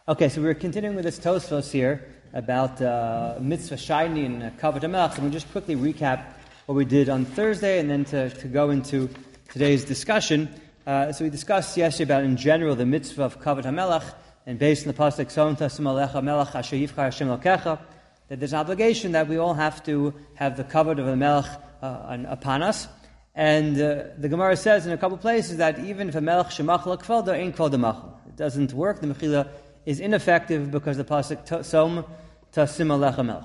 Okay, so we're continuing with this Tosfos here about Mitzvah Shiny and Kavod HaMelech. So we'll just quickly recap what we did on Thursday and then to go into today's discussion. So we discussed yesterday about, in general, the Mitzvah of Kavod HaMelech, and based on the Pasuk, Som Tasim Alecha Melech Asher Yivchar Hashem Lokecha, that there's an obligation that we all have to have the Kavod of the Melech upon us. And the Gemara says in a couple places that even if a Melech Shemachal Kvodo ain't Kvod HaMachal. It doesn't work. The Mechila is ineffective because the pasuk Som Tasim Alecha Melech.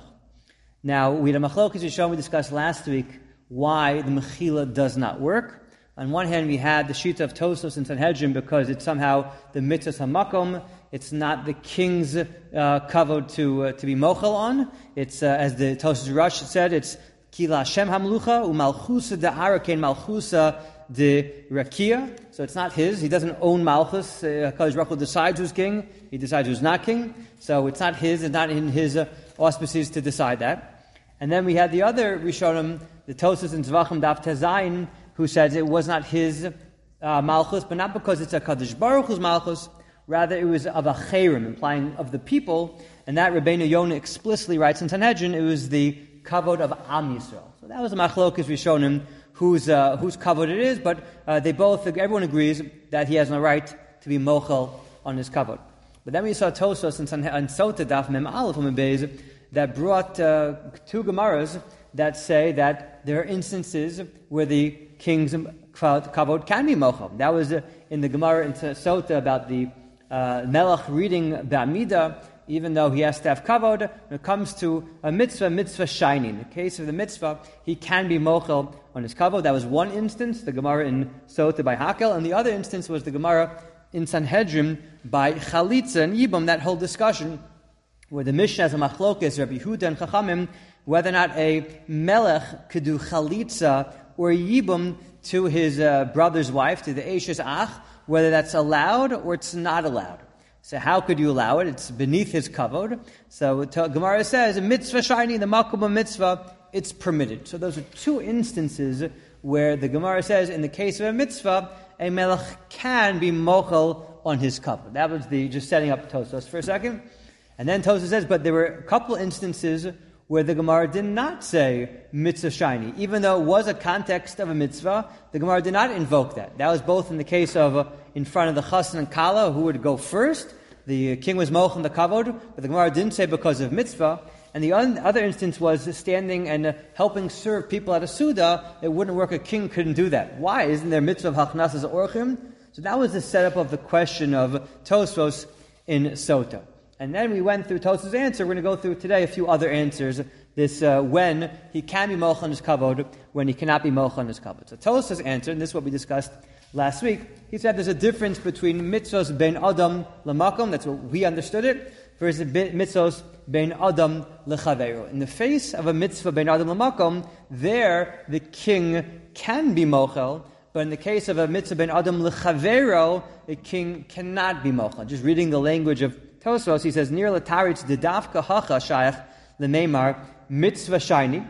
Now, we had a machlokes Rishon we discussed last week why the Mechila does not work. On one hand, we had the Shita of Tosfos and Sanhedrin because it's somehow the Mitzvah Hamakom. It's not the king's kavod to be mochel on. It's as the Tosfos Rush said, it's Kila Hashem Hamlucha uMalchusa de'Arakein Malchusa de Rakia. So it's not his. He doesn't own Malchus. Because Baruch Hu decides who's king. He decides who's not king. So it's not his. It's not in his auspices to decide that. And then we had the other Rishonim, the Tosfos and Zvachim Daf Tezayin, who said it was not his Malchus, but not because it's a Kadosh Baruch Hu's Malchus. Rather, it was of a Chayrim, implying of the people. And that Rabbeinu Yonah explicitly writes in Sanhedrin, it was the kavod of Am Yisrael. So that was a machlokes Rishonim whose kavod it is, but everyone agrees that he has no right to be mochel on his kavod. But then we saw Tosfos and Sota Daf Mem Aleph Mem Beis that brought two Gemaras that say that there are instances where the king's kavod can be mochel. That was in the Gemara in Sota about the Melech reading Ba'amida, even though he has to have kavod. When it comes to a mitzvah shiny. In the case of the mitzvah, he can be mochel on his kavod. That was one instance, the Gemara in Sota by Hakel, and the other instance was the Gemara in Sanhedrin by Chalitza and Yibum, that whole discussion where the Mishnah has a machlokes, Rabbi Yehuda and Chachamim, whether or not a melech could do Chalitza or Yibum to his brother's wife, to the Eishes Ach, whether that's allowed or it's not allowed. So how could you allow it? It's beneath his kavod. So Gemara says, a mitzvah shiny, the makom of mitzvah, it's permitted. So those are two instances where the Gemara says, in the case of a mitzvah, a melech can be mochel on his kavod. That was just setting up Tosfos for a second. And then Tosfos says, but there were a couple instances where the Gemara did not say mitzvah shiny. Even though it was a context of a mitzvah, the Gemara did not invoke that. That was both in the case of in front of the chassan and kala, who would go first. The king was mochel the kavod, but the Gemara didn't say because of mitzvah. And the other instance was standing and helping serve people at a suda. It wouldn't work. A king couldn't do that. Why? Isn't there mitzvah of hachnasas orchim? So that was the setup of the question of Tosfos in Sota. And then we went through Tosfos' answer. We're going to go through today a few other answers. This when he can be mochel on his kavod, when he cannot be mochel on his kavod. So Tosfos' answer, and this is what we discussed last week, he said there's a difference between mitzvos ben adam lamakom, that's what we understood it, versus mitzvos ben adam lechaveiro. In the face of a mitzvah ben adam lamakom, there the king can be mochel, but in the case of a mitzvah ben adam lechaveiro, the king cannot be mochel. Just reading the language of Tosfos, he says, Nir lataritz dedavka hacha shayach lemeimar mitzvah shiny,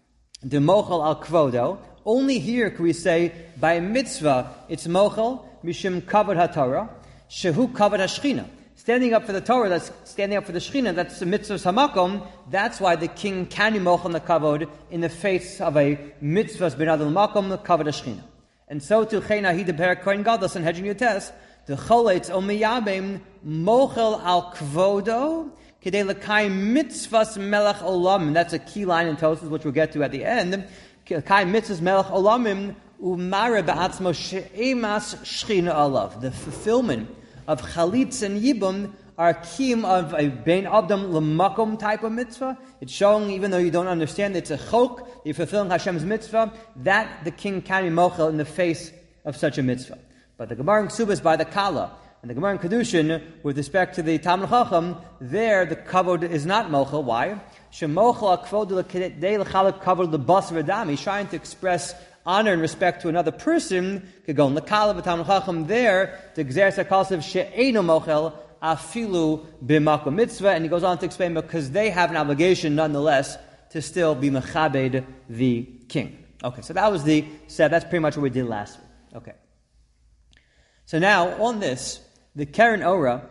de mochel al kvodo. Only here can we say, by mitzvah, it's mochel, mishim kavod haTorah, shehu kavod hashchina. Standing up for the Torah, that's standing up for the Shechina, that's the mitzvah hamakom. That's why the king can be mochel the kavod in the face of a mitzvah ben adam makom, kavod hashchina. And so to chena hi deper kohen gadol Sanhedrin Yutes, the choletz omiyabim mochel al kvodo, kedei l'kayim mitzvahs melech olam. And that's a key line in Tosfos, which we'll get to at the end. Kai mitzvahs melech olamim umare ba'atzmo she'emas shchina alav. The fulfillment of chalitz and yibum are kiyum of a bein adam l'makom type of mitzvah. It's showing, even though you don't understand, it's a chok, you're fulfilling Hashem's mitzvah, that the king can be mochel in the face of such a mitzvah. But the Gemara in Ksubas by the Kala, and the Gemara in Kedushin, with respect to the Talmud Chacham, there the kavod is not mochel. Why? Shemochel akvod l'kedei l'chalak kavod l'bas v'dam. He's trying to express honor and respect to another person. Kegon l'kala v'Talmud Chacham there to exerce a kalsav she'eino mochel afilu b'makom mitzvah. And he goes on to explain because they have an obligation nonetheless to still be mechabed the king. Okay, so that was that's pretty much what we did last week. Okay. So now on this, the Keren Ora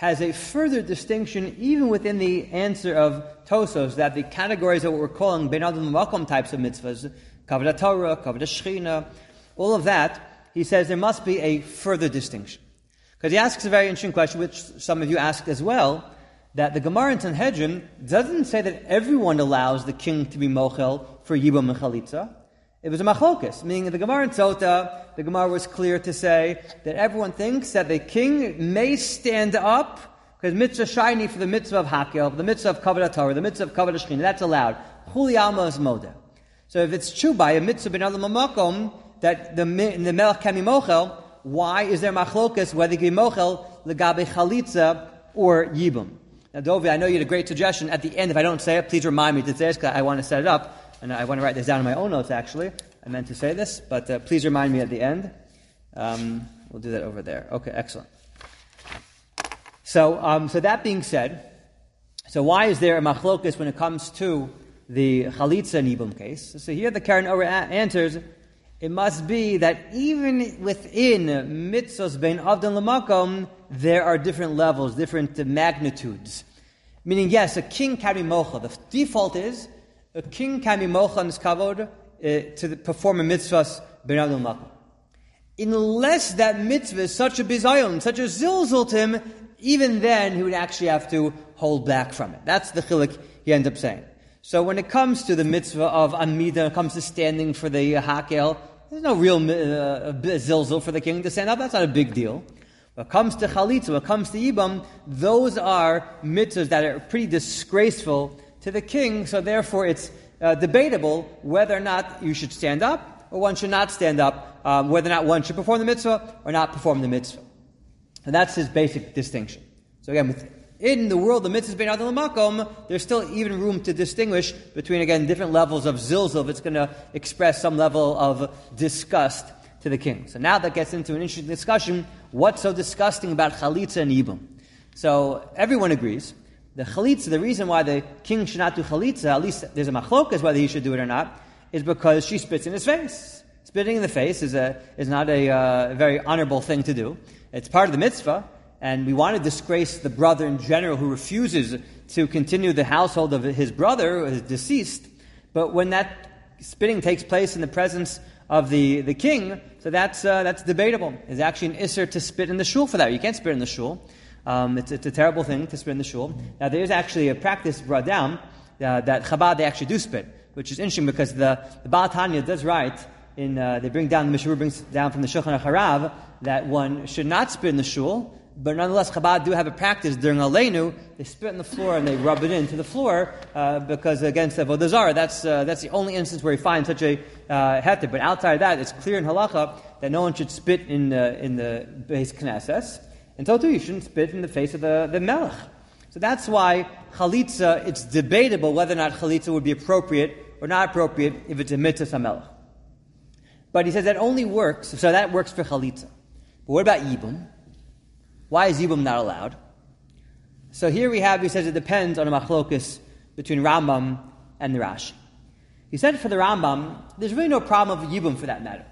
has a further distinction even within the answer of Tosos, that the categories of what we're calling Ben Adam Makom types of mitzvahs, Kavod Torah, Kavod Shechina, all of that, he says there must be a further distinction. Because he asks a very interesting question, which some of you asked as well, that the Gemara in Sanhedrin doesn't say that everyone allows the king to be mochel for Yibum and Chalitza. It was a machlokas, meaning the Gemara in Sota, the Gemara was clear to say that everyone thinks that the king may stand up, because mitzvah shiny for the mitzvah of Hakel, the mitzvah of Kavod Torah, the mitzvah of Kavod Shechina, that's allowed. Chuli Alma is moda. So if it's true by a mitzvah ben adam makom that the melech can be mochel, why is there machlokas whether he can be mochel legabe chalitza or yibum? Now, Dovi, I know you had a great suggestion at the end. If I don't say it, please remind me to say it, because I want to set it up. And I want to write this down in my own notes, actually. I meant to say this, but please remind me at the end. We'll do that over there. Okay, excellent. So that being said, so why is there a machlokas when it comes to the chalitza and yibum case? So here the Karen Orah answers, it must be that even within mitzvos bein avdan lemakom, there are different levels, different magnitudes. Meaning, yes, a king can be mocha. The default is a king can be mocha on his kavod to perform a mitzvah ben avdan lemakom. Unless that mitzvah is such a bizayon, such a zilzul to him, even then he would actually have to hold back from it. That's the chilik he ends up saying. So when it comes to the mitzvah of Amida, when it comes to standing for the Hakel, there's no real zilzul for the king to stand up. That's not a big deal. When it comes to Chalitza, when it comes to Yibam, those are mitzvahs that are pretty disgraceful to the king, so therefore it's debatable whether or not you should stand up or one should not stand up, whether or not one should perform the mitzvah or not perform the mitzvah. And that's his basic distinction. So again, in the world of mitzvahs bein adam lemakom, there's still even room to distinguish between, again, different levels of zilzul if it's going to express some level of disgust to the king. So now that gets into an interesting discussion. What's so disgusting about chalitza and yibum? So everyone agrees. The chalitza, the reason why the king should not do chalitza, at least there's a machlokas whether he should do it or not, is because she spits in his face. Spitting in the face is not a very honorable thing to do. It's part of the mitzvah. And we want to disgrace the brother in general who refuses to continue the household of his brother, who is deceased. But when that spitting takes place in the presence of the king, so that's debatable. It's actually an isser to spit in the shul for that. You can't spit in the shul. It's a terrible thing to spit in the shul. Now there is actually a practice brought down that Chabad they actually do spit, which is interesting because the Baal Tanya does write in they bring down the Mishur brings down from the Shulchan Harav that one should not spit in the shul. But nonetheless, Chabad do have a practice during Aleinu. They spit on the floor and they rub it into the floor because against Avodah Zarah, that's the only instance where you find such a heter. But outside of that, it's clear in halacha that no one should spit in the Beis Knesses, and so too you shouldn't spit in the face of the melech. So that's why chalitza, it's debatable whether or not chalitza would be appropriate or not appropriate if it's a mitzvah melech. But he says that only works, so that works for chalitza. But what about yibum? Why is Yibum not allowed? So here he says it depends on a machlokus between Rambam and the Rashi. He said for the Rambam, there's really no problem with Yibum for that matter.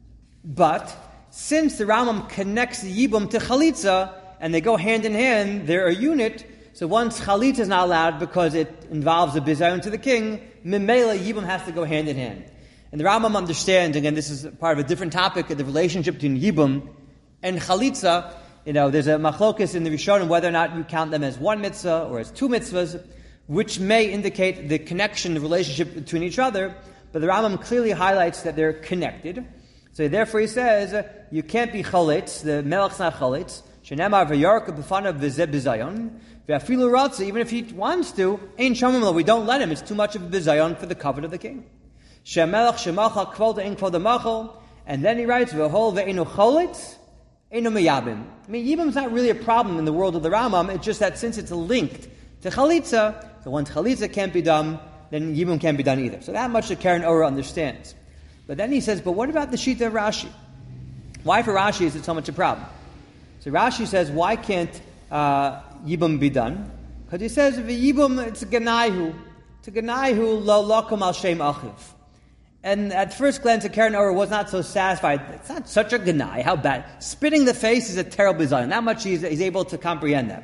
But since the Rambam connects the Yibum to Chalitza, and they go hand in hand, they're a unit, so once Chalitza is not allowed because it involves a bizayon to the king, Mimela Yibum has to go hand in hand. And the Rambam understands, again, this is part of a different topic, the relationship between Yibum and Chalitza. There's a machlokus in the Rishonim whether or not you count them as one mitzvah or as two mitzvahs, which may indicate the connection, the relationship between each other. But the Rambam clearly highlights that they're connected. So therefore he says, you can't be chalitz, the melech's not chalitz. Shenemar v'yarka b'fanav v'zeh bizayon. V'afilu ratza, even if he wants to, ein shamim, we don't let him. It's too much of a bizayon for the covet of the king. Shemelech shemacha kvoda ein kvoda machal. And then he writes, v'hol ve'enu chalitz. I mean, Yibum is not really a problem in the world of the Rambam. It's just that since it's linked to Chalitza, so once Chalitza can't be done, then Yibum can't be done either. So that much the Karen Orah understands. But then he says, but what about the Shita of Rashi? Why for Rashi is it so much a problem? So Rashi says, why can't Yibum be done? Because he says, Yibum, it's a Ganaihu. It's a Ganaihu lo lakum al shem achiv. And at first glance, the Karen Orah was not so satisfied. It's not such a ganai. How bad. Spitting the face is a terrible design. That much he's able to comprehend that.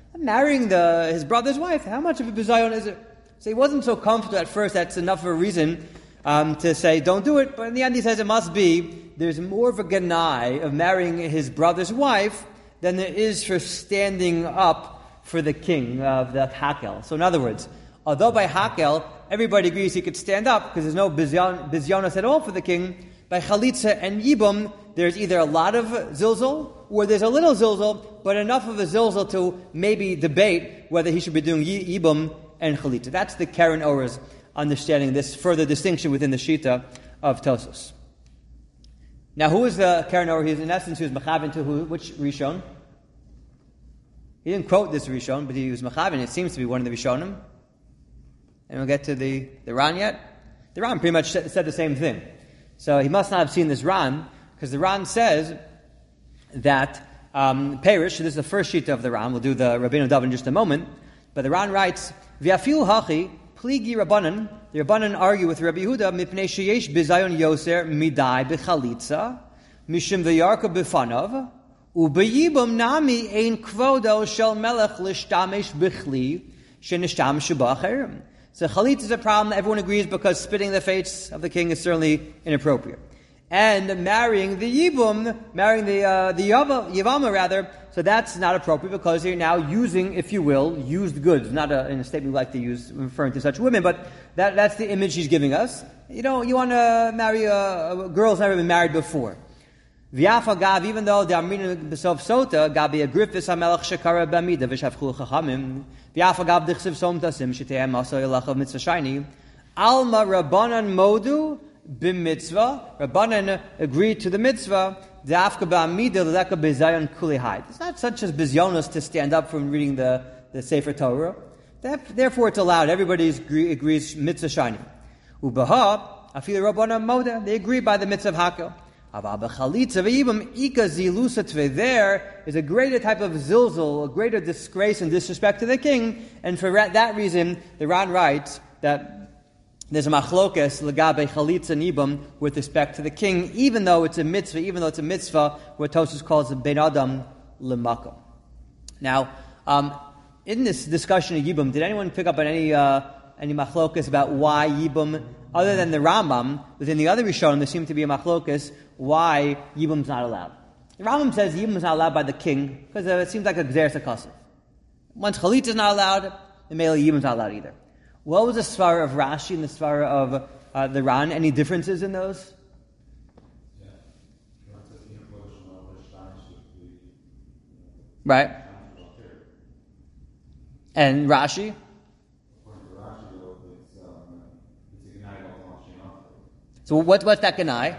marrying his brother's wife, how much of a bizayon is it? So he wasn't so comfortable at first, that's enough of a reason to say, don't do it. But in the end he says it must be, there's more of a ganai of marrying his brother's wife than there is for standing up for the king of the Hakel. So in other words, although by Hakel, everybody agrees he could stand up because there's no bizyonos at all for the king, by Chalitza and Yibum, there's either a lot of zilzal or there's a little zilzal, but enough of a zilzal to maybe debate whether he should be doing Yibum and Chalitza. That's the Karen Orer's understanding, this further distinction within the Shita of Tosfos. Now, who is the Karen Orer? He's in essence, he was Mechavin to which Rishon? He didn't quote this Rishon, but he was Mechavin. It seems to be one of the Rishonim. And we'll get to the Ran yet. The Ran pretty much said the same thing. So he must not have seen this Ran, because the Ran says that Perish, this is the first sheet of the Ran, we'll do the Rabbeinu Dav in just a moment, but the Ran writes, V'afil hachi, pligi Rabbanan, the Rabbanan argue with Rabbi Yehuda, mipnei sheyesh bizayon yoser midai b'chalitza, mishim v'yarka b'fanav, u'b'yibum nami ein kvodo shel melech l'shtamesh b'chli, shenishtamesh b'acherim. So chalitza is a problem, everyone agrees, because spitting the face of the king is certainly inappropriate. And marrying the Yibum, marrying the Yavama rather, so that's not appropriate because you're now using, if you will, used goods. Not in a statement we like to use referring to such women, but that's the image he's giving us. You want to marry a girl who's never been married before. V'yafa gav, even though the Amrina b'sof sota, gabi a grifis hamelach shekara b'amida v'shavchu chachamim, v'yafa gav dichsiv som tasim sheteyem aso yelachav mitzvah shayni, alma rabbanan modu b'mitzvah, rabbanan agreed to the mitzvah, da'afka b'amida l'leka b'zayon kulihai. It's not such as bizyonos to stand up from reading the Sefer Torah. Therefore it's allowed. Everybody agrees mitzvah shayni. Ubaha, afilu rabbanan moda, they agree by the mitzvah of hakel. There is a greater type of zilzal, a greater disgrace and disrespect to the king, and for that reason, the Ran writes that there's a machlokes legabe chalitza nibum with respect to the king, even though it's a mitzvah, what Tosfos calls a ben adam lemakom. Now, in this discussion of yibum, did anyone pick up on any machlokes about why yibum, other than the Rambam, within the other Rishonim, there seemed to be a machlokes why Yibum's not allowed. The Rambam says Yibum's not allowed by the king because it seems like a Gzeres HaKasef. Once Chalitza is not allowed, the male Yibum's not allowed either. What was the svara of Rashi and the svara of the Ran? Any differences in those? Right. And Rashi? So what's that ganai?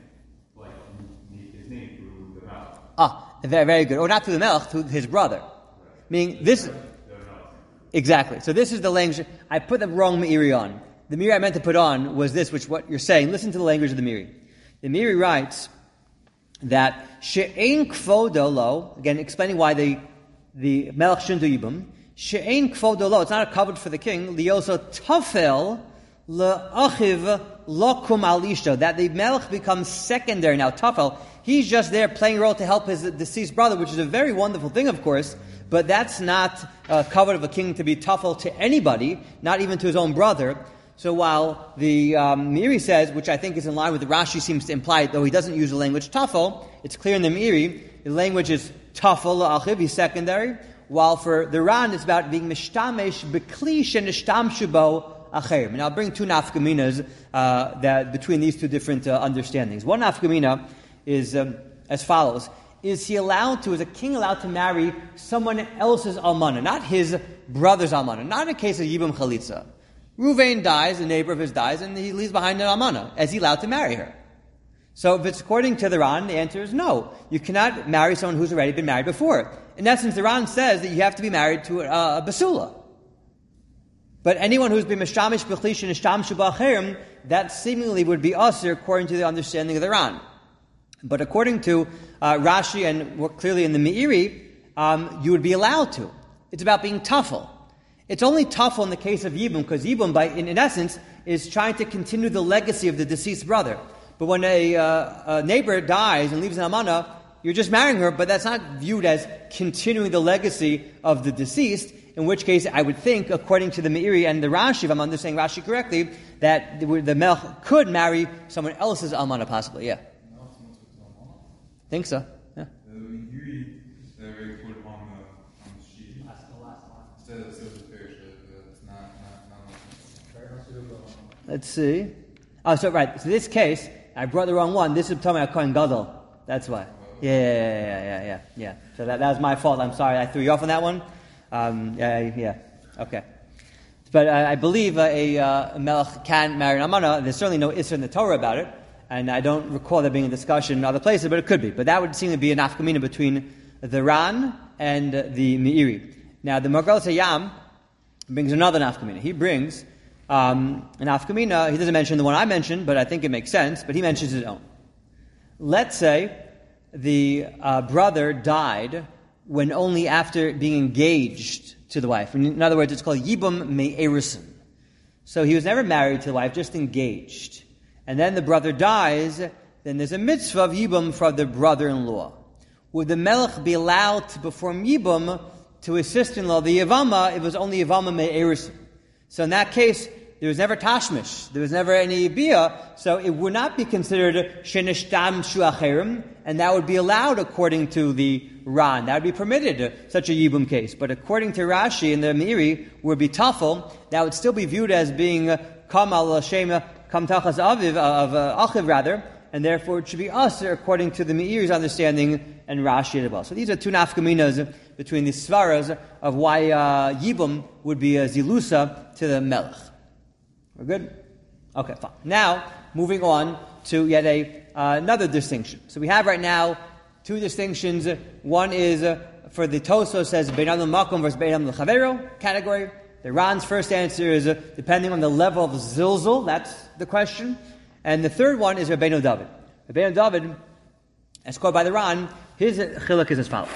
Very, very good. Or not to the Melech, to his brother. Meaning this... Exactly. So this is the language... I put the wrong Meiri on. The Meiri I meant to put on was this, which what you're saying. Listen to the language of the Meiri. The Meiri writes that she'ein kvodo lo, again explaining why the Melech shouldn't do Yibum, she'ein kvodo lo, it's not a covered for the king, lioso tafel le'achiv lokum al ishto, that the Melech becomes secondary. Now tafel, he's just there playing a role to help his deceased brother, which is a very wonderful thing, of course, but that's not covered of a king to be tafel to anybody, not even to his own brother. So while the Meiri says, which I think is in line with the Rashi seems to imply, though he doesn't use the language tafel, it's clear in the Meiri, the language is tafel la'achiv, he's secondary, while for the Ran it's about being mishtamesh b'kli shenishtamshu bo acherim. And I'll bring two nafkaminas that between these two different understandings. One nafkamina is as follows. Is a king allowed to marry someone else's almana, not his brother's almana, not in a case of Yibum Chalitza. Ruvain dies, a neighbor of his dies, and he leaves behind an almana. Is he allowed to marry her? So if it's according to the Ran, the answer is no. You cannot marry someone who's already been married before. In essence, the Ran says that you have to be married to a basula. But anyone who's been mishtamish b'chlish and ishtamshu b'acherim, that seemingly would be usher according to the understanding of the Ran. But according to Rashi and more clearly in the Meiri, you would be allowed to. It's about being tafel. It's only tafel in the case of Yibum, because Yibum, in essence, is trying to continue the legacy of the deceased brother. But when a neighbor dies and leaves an amana, you're just marrying her, but that's not viewed as continuing the legacy of the deceased, in which case I would think, according to the Meiri and the Rashi, if I'm understanding Rashi correctly, that the Melech could marry someone else's Almana possibly, yeah. Think so, yeah. Let's see. Oh, so right. So this case, I brought the wrong one. This is talking about Kohen Gadol. That's why. Yeah. So that was my fault. I'm sorry. I threw you off on that one. Okay. But I believe a melech can marry an almana. There's certainly no issur in the Torah about it, and I don't recall there being a discussion in other places, but it could be. But that would seem to be an nafkamina between the Ran and the Meiri. Now, the Margalit Hayam brings another nafkamina. He brings an nafkamina. He doesn't mention the one I mentioned, but I think it makes sense. But he mentions his own. Let's say the brother died when only after being engaged to the wife. In other words, it's called Yibum Me'erison. So he was never married to the wife, just engaged. And then the brother dies, then there's a mitzvah of Yibum for the brother-in-law. Would the Melech be allowed to perform Yibum to his sister-in-law, the Yavama, if it was only Yavama Me'erison? So in that case, there was never tashmish, there was never any bia, so it would not be considered shenishtam shuacherim, and that would be allowed according to the Ran. That would be permitted, such a yibum case. But according to Rashi and the Meiri, would be tafel, that would still be viewed as being kam al shema kam tachas aviv, of achiv rather, and therefore it should be usher according to the Meiri's understanding and Rashi as well. So these are two nafkaminas between the svaras of why yibum would be a zilusa to the melech. We're good? Okay, fine. Now, moving on to yet another distinction. So we have right now two distinctions. One is for the Tosfos says Bein Adam L'Makom versus Bein Adam L'Chavero category. The Ran's first answer is depending on the level of zilzul. That's the question. And the third one is Rabbeinu David. Rabbeinu David, as quoted by the Ran, his chiluk is as follows.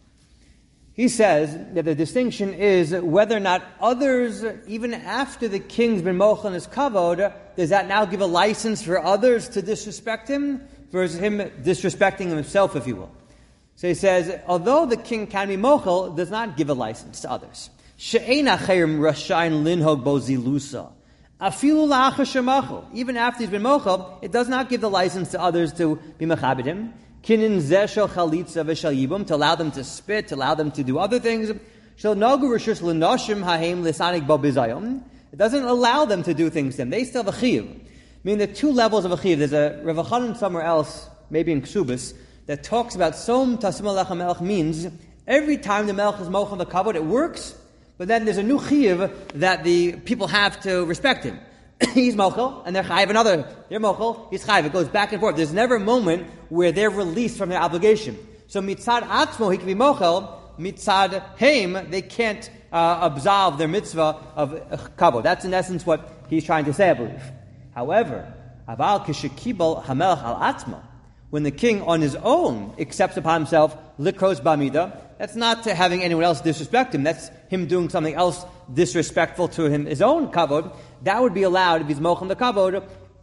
He says that the distinction is whether or not others, even after the king's been mochel in his kavod, does that now give a license for others to disrespect him versus him disrespecting himself, if you will. So he says, although the king can be mochel, does not give a license to others. She'ein acherim rashayin linhog bo zilusa. Afilu la'achar shemachel. Even after he's been mochel, it does not give the license to others to be mechabed him. Kinin zeshel chalitza v'shel yibum, to allow them to spit, to allow them to do other things. Shel nagu rishus l'noshim hahem lisanik bo bizayom. It doesn't allow them to do things to them. They still have a chiyuv. Meaning the two levels of a chiyuv. There's a Rav Chanan somewhere else, maybe in Ksubis, that talks about som tasim alech melech means every time the melech is mochel the kavod, it works, but then there's a new chiyuv that the people have to respect him. He's mochel, and they're chayiv another. They're mochel, he's chayiv. It goes back and forth. There's never a moment where they're released from their obligation. So mitzad atzmo, he can be mochel. Mitzad heim, they can't absolve their mitzvah of kavod. That's in essence what he's trying to say, I believe. However, aval kishikibel hamelech al atzmo, when the king on his own accepts upon himself likros b'amida, that's not to having anyone else disrespect him. That's him doing something else disrespectful to him, his own kavod. That would be allowed if he's mochel the kavod.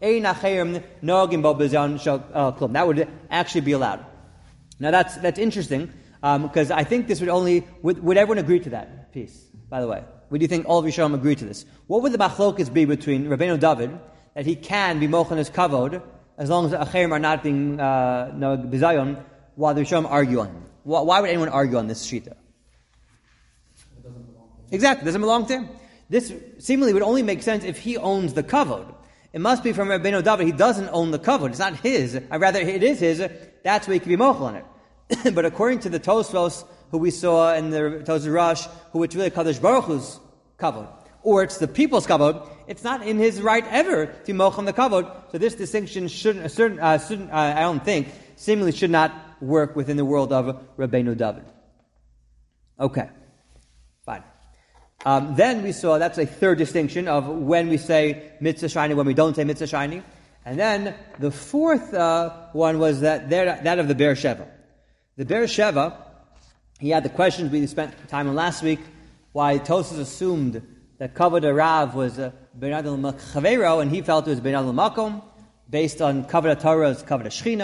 That would actually be allowed. Now that's interesting because I think this would everyone agree to that piece? By the way, would you think all of Yisraelim agree to this? What would the machlokas be between Rabbeinu David that he can be mochel his kavod as long as the acherim are not being bizayon while the Yisraelim argue on him? Why would anyone argue on this shita? Exactly, it doesn't belong to him. This seemingly would only make sense if he owns the kavod. It must be from Rabbeinu David. He doesn't own the kavod. It's not his. Rather, it is his. That's where he can be mochel on it. But according to the Tosfos, who we saw in the Tosfos Rosh, who it's really Kadosh Baruch Hu's kavod, or it's the people's kavod, it's not in his right ever to be mochel on the kavod. So this distinction shouldn't, I don't think, seemingly should not work within the world of Rabbeinu David. Okay, fine. Then we saw, that's a third distinction of when we say mitzvah shiny, when we don't say mitzvah shiny. And then the fourth one was that of the Be'er Sheva. The Be'er Sheva, he had the questions we spent time on last week, why Tosfos assumed that Kavod Arav was Bein Adam L'Chavero, and he felt it was Bein Adam L'Makom, based on Kavod HaTorah as Kavod HaShechina,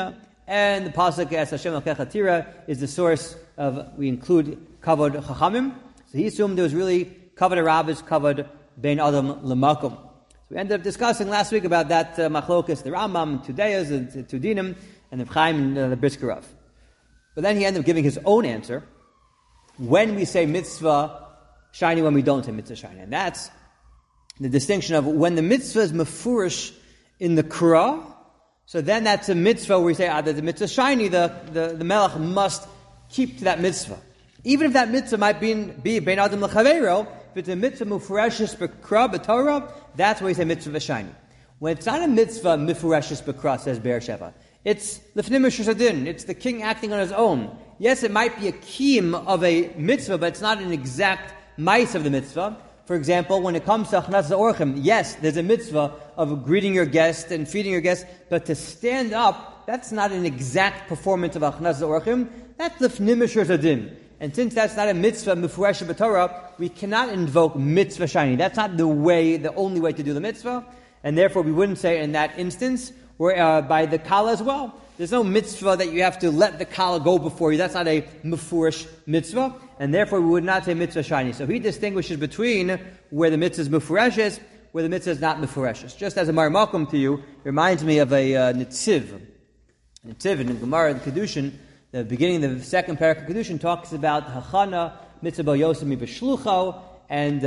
And the pasuk as Hashem Elkecha Tira is the source of, we include Kavod Chachamim. So he assumed there was really Kavod Rabbis, Kavod Bein Adam Lemakom. So we ended up discussing last week about that machlokas, the Rambam, two Deyas, and two Dinim, and the Chaim and the Brisker Rav. But then he ended up giving his own answer. When we say mitzvah shiny, when we don't say mitzvah shiny. And that's the distinction of when the mitzvah is mefurish in the Kra, so then that's a mitzvah where we say, there's a mitzvah shiny, the melech must keep to that mitzvah. Even if that mitzvah might be bein adam l'chaveiro, if it's a mitzvah mufreshes b'kra, b'torah, that's where we say mitzvah shiny. When it's not a mitzvah mufreshes b'kra, says Be'er Sheva, it's l'fnim shadin, it's the king acting on his own. Yes, it might be a kiyum of a mitzvah, but it's not an exact mice of the mitzvah. For example, when it comes to Achnaz Orchim, yes, there's a mitzvah of greeting your guest and feeding your guest, but to stand up, that's not an exact performance of Achnaz Orchim, that's l'fnim shadin. And since that's not a mitzvah, mufresh b'Torah, we cannot invoke mitzvah shiny. That's not the only way to do the mitzvah, and therefore we wouldn't say in that instance, or by the kala as well. There's no mitzvah that you have to let the kala go before you. That's not a mufurish mitzvah, and therefore we would not say mitzvah shiny. So he distinguishes between where the mitzvah is mufureshes, where the mitzvah is not mufureshes. Just as a marmakum to you, it reminds me of a nitziv. Nitziv in the Gemara and Kedushin, the beginning of the second parak of Kedushin talks about hachana mitzvah b'al yosem b'shlucho, and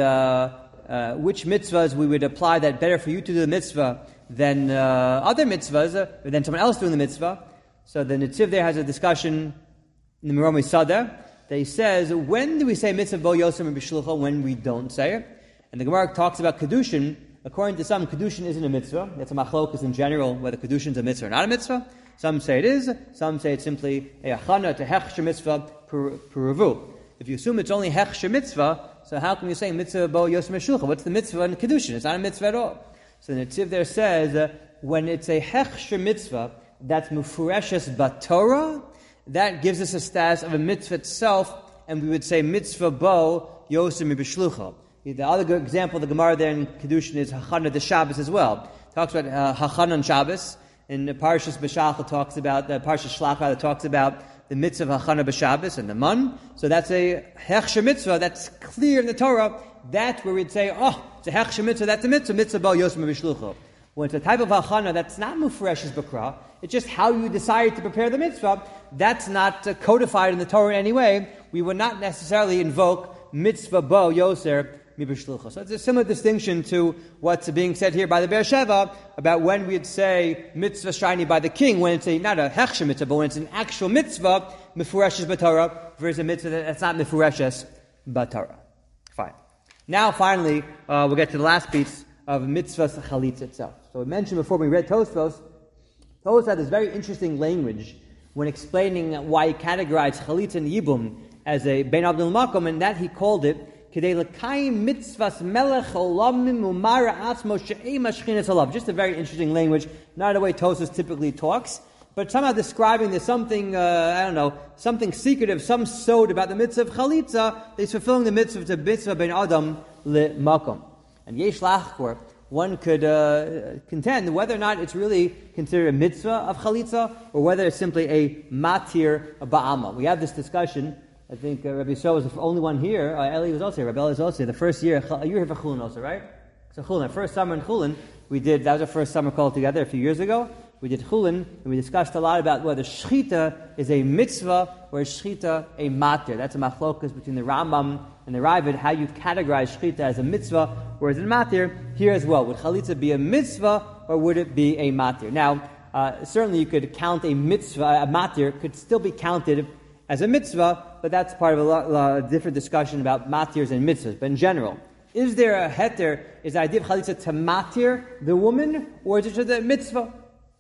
which mitzvahs we would apply that better for you to do the mitzvah than other mitzvahs, than someone else doing the mitzvah. So the Nitziv there has a discussion in the Meromi Sada that he says, when do we say mitzvah bo yosem b'shlucha, when we don't say it? And the Gemara talks about Kedushin. According to some, Kedushin isn't a mitzvah. That's a machlokas in general, whether Kedushin is a mitzvah or not a mitzvah. Some say it is, some say it's simply a achana to hechsher mitzvah peravu. If you assume it's only hechsher mitzvah, so how can you say mitzvah bo yosem b'shlucha? What's the mitzvah in Kedushin? It's not a mitzvah at all. So the Nitziv there says, when it's a hechsher mitzvah, that's mufureshes b'Torah, that gives us a status of a mitzvah itself, and we would say mitzvah bo yosem b'shlucha. The other good example, the Gemara there in Kedushin is hachana de Shabbos as well. It talks about hachana on Shabbos. In the Parshas B'Shalach talks about, the Parshas Shlach that talks about the mitzvah of hachana b'Shabbos and the man. So that's a hechsher mitzvah, that's clear in the Torah. That's where we'd say, it's a hechsher mitzvah, that's a mitzvah bo yosem b'shlucha. When it's a type of hachana that's not mufreshes b'kra, it's just how you decided to prepare the mitzvah, that's not codified in the Torah in any way. We would not necessarily invoke mitzvah bo yoser mib'shlucha. So it's a similar distinction to what's being said here by the Be'er Sheva about when we'd say mitzvah shiny by the king, when it's not a hechsher mitzvah, but when it's an actual mitzvah, mifureshes b'Torah, versus a mitzvah that's not mifureshes b'Torah. Fine. Now, finally, we'll get to the last piece of mitzvah's chalitza itself. So we mentioned before we read Tosfos had this very interesting language when explaining why he categorized chalitza and yibum as a bein abdul makom, and that he called it kedei l'kayim mitzvahs melech olamim umara atzmo she'ema shchinas alav. Just a very interesting language, not the way Tosfos typically talks, but somehow describing there's something, something secretive, some sod about the mitzvah of chalitza, that he's fulfilling the mitzvah to mitzvah ben adam le makom. And yesh lachkor, one could contend whether or not it's really considered a mitzvah of chalitza, or whether it's simply a matir ba'ama. We have this discussion. I think Rabbi Yisrael was the only one here. Eli was also here. Rabbi Eli was also here. The first year, you were here for Chulin also, right? So Chulin, our first summer in Chulin, that was our first summer call together a few years ago. We did Chulin, and we discussed a lot about whether shchita is a mitzvah or is shchita a matir. That's a machlokas between the Rambam and the Ravid, how you categorize shchita as a mitzvah or as a matir. Here as well, would chalitza be a mitzvah or would it be a matir? Now, certainly you could count a mitzvah, a matir could still be counted as a mitzvah, but that's part of a different discussion about matirs and mitzvahs. But in general, is there a heter, is the idea of chalitza to matir the woman, or is it just a mitzvah?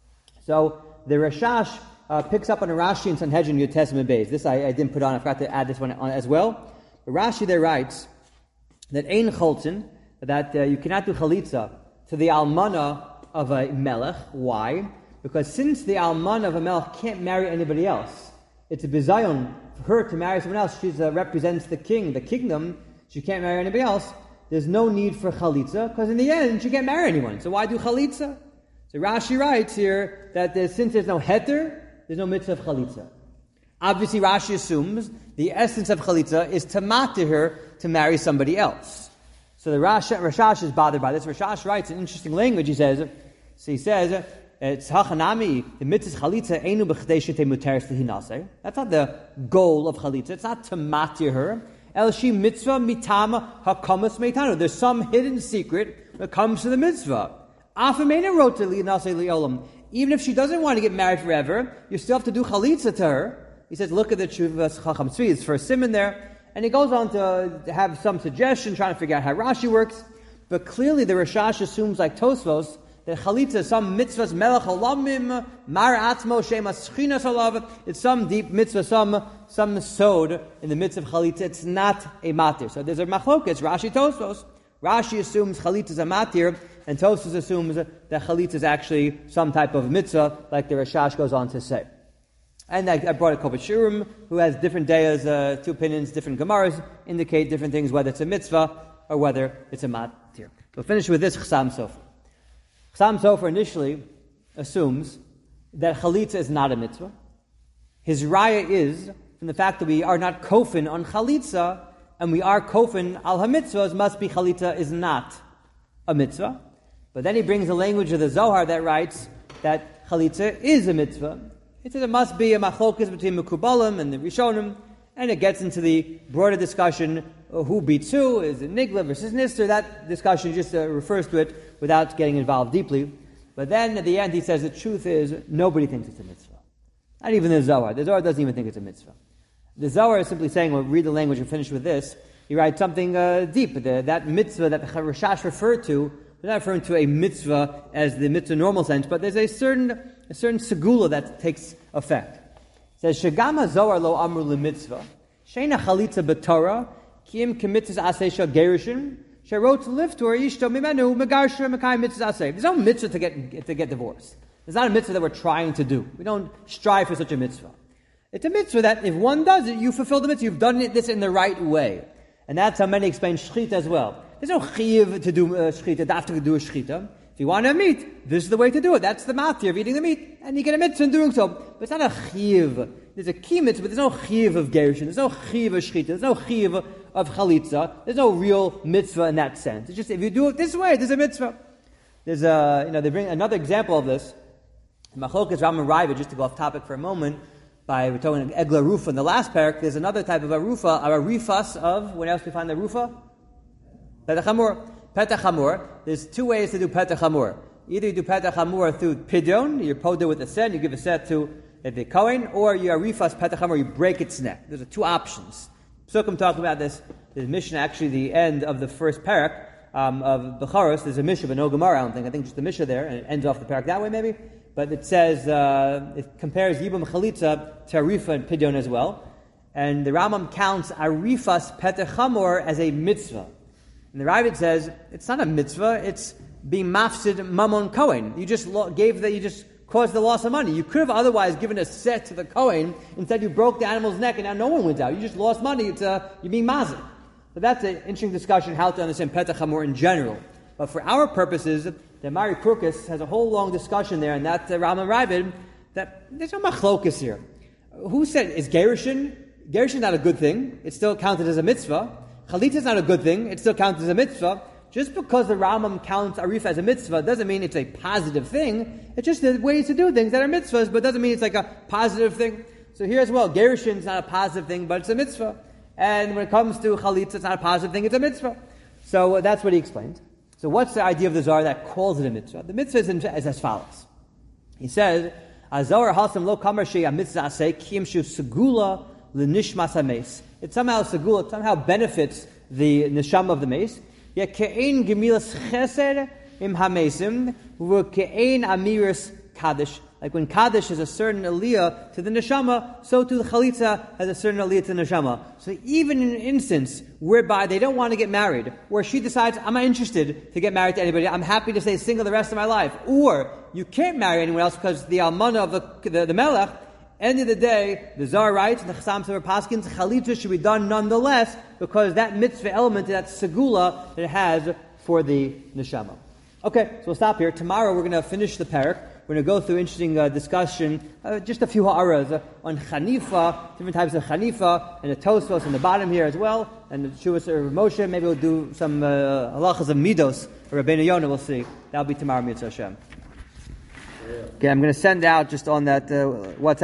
So the Rashash picks up on a Rashi in Sanhedrin Yud Tes Beis. This I didn't put on, I forgot to add this one on as well. But Rashi there writes that ein cholzin, that you cannot do chalitza to the almana of a melech. Why? Because since the almana of a melech can't marry anybody else, it's a bizayon for her to marry someone else. She represents the king, the kingdom. She can't marry anybody else. There's no need for chalitza, because in the end she can't marry anyone. So why do chalitza? So Rashi writes here that since there's no heter, there's no mitzvah of chalitza. Obviously, Rashi assumes the essence of chalitza is to matir her to marry somebody else. So the Rashash is bothered by this. Rashash writes an interesting language. He says, it's hachanami, the mitzvah chalitza einu b'chdei shete muteres lehinaseh. That's not the goal of chalitza. It's not to matir her. El shi mitzvah mitama hakamas meitanu. There's some hidden secret that comes to the mitzvah. Afamena wrote to lehinaseh liolam. Even if she doesn't want to get married forever, you still have to do chalitza to her. He says, look at the Tshuvas Chacham Tzvi, it's for a simon there. And he goes on to have some suggestion, trying to figure out how Rashi works. But clearly the Rashash assumes, like Tosfos, that chalitza is some mitzvahs melech olamim, mar atzmo shema schinas alav. It's some deep mitzvah, some sod in the midst of chalitza. It's not a matir. So there's a machlokes, Rashi Tosfos. Rashi assumes chalitza is a matir, and Tosfos assumes that chalitza is actually some type of mitzvah, like the Rashash goes on to say. And I brought a Kobach Shurim, who has different dayas, two opinions, different Gemaras, indicate different things, whether it's a mitzvah or whether it's a matir. We'll finish with this Chassam Sofer. Chassam Sofer initially assumes that chalitza is not a mitzvah. His raya is from the fact that we are not kofin on chalitza, and we are kofin al ha-mitzvahs, must be chalitza is not a mitzvah. But then he brings the language of the Zohar that writes that chalitza is a mitzvah. It says it must be a machlokas between Mekubalim and the Rishonim, and it gets into the broader discussion who beats who, is it Nigla versus Nister. That discussion just refers to it without getting involved deeply. But then at the end he says the truth is nobody thinks it's a mitzvah. Not even the Zohar. The Zohar doesn't even think it's a mitzvah. The Zohar is simply saying, we'll read the language and finish with this. He writes something deep. That mitzvah that the Rashash referred to, we're not referring to a mitzvah as the mitzvah normal sense, but there's a certain segula that takes effect. It says, Shagama Zohar lo amru le-mitzvah, sheina chalitza b'torah, kiim kemitzvah aseh shel gerushin, sherot liftor ishto mimenu megarsher mekayim mitzvah aseh. There's no mitzvah to get divorced. There's not a mitzvah that we're trying to do. We don't strive for such a mitzvah. It's a mitzvah that if one does it, you fulfill the mitzvah. You've done this in the right way. And that's how many explain shechita as well. There's no chiyuv to do shechita, dafta to do a shechita. If you want to have meat, this is the way to do it. That's the matir of eating the meat. And you get a mitzvah in doing so. But it's not a chiyuv. There's a key mitzvah, but there's no chiyuv of gerushin. There's no chiyuv of shechita. There's no chiyuv of chalitza. There's no real mitzvah in that sense. It's just, if you do it this way, there's a mitzvah. There's they bring another example of this. Machlokas Ram and Raiva, just to go off topic for a moment, we're talking Egla Rufa in the last parak, there's another type of a rufa, a rifas of, when else we find the rufa? Petach Hamor. Petach Hamor, there's two ways to do Petach Hamor. Either you do Petach Hamor through Pidyon, you poda with a set, you give a set to the Kohen, or you are rifas Petach Hamor, you break its neck. There's two options. Psukim talking about this. There's Mishnah, actually the end of the first parak of Becharos. There's a Mishnah, but no Gemara, I think just the Mishnah there, and it ends off the parak that way maybe. But it says, it compares Yibam Chalitza to Arifa and Pidyon as well. And the Rambam counts Arifas Petach Hamor as a mitzvah. And the Ravid says, it's not a mitzvah, it's being mafsid mamon Kohen. You just you just caused the loss of money. You could have otherwise given a set to the Kohen, instead you broke the animal's neck and now no one wins out. You just lost money, you're being mazid. So that's an interesting discussion, how to understand Petach Hamor in general. But for our purposes, the Mari Krukis has a whole long discussion there, and that's Rambam Ravid, that there's no machlokas here. Who said, is gerushin? Gerushin is not a good thing. It's still counted as a mitzvah. Chalitza is not a good thing. It's still counted as a mitzvah. Just because the Rambam counts Arif as a mitzvah doesn't mean it's a positive thing. It's just the ways to do things that are mitzvahs, but doesn't mean it's like a positive thing. So here as well, gerushin is not a positive thing, but it's a mitzvah. And when it comes to chalitza, it's not a positive thing, it's a mitzvah. So that's what he explained. So what's the idea of the Zohar that calls it a mitzvah? The mitzvah is as follows. He says, Zohar hasam lo kamar shei mitzvah aseh kiyim shu segula l'nishmas hameis. It somehow segula, it somehow benefits the neshama of the mace. Yet ke'ein gemilas chesed im hamesim v'ke'ein amiris kaddish. Like when kaddish has a certain aliyah to the neshama, so too the chalitza has a certain aliyah to the neshama. So even in an instance whereby they don't want to get married, where she decides, I'm not interested to get married to anybody, I'm happy to stay single the rest of my life, or you can't marry anyone else because the almana of the melech, end of the day, the Zohar writes, and the Chassam Sofer Paskins, chalitza should be done nonetheless, because that mitzvah element, that segula that it has for the neshama. Okay, so we'll stop here. Tomorrow we're going to finish the parak. We're going to go through interesting discussion, just a few ha'aras on Chanifa, different types of Chanifa, and the Tosfos in the bottom here as well, and the Shuvas of Moshe. Maybe we'll do some halachas of Midos, or Rabbeinu Yonah, we'll see. That'll be tomorrow, Mitzvah Hashem. Okay, I'm going to send out just on that WhatsApp.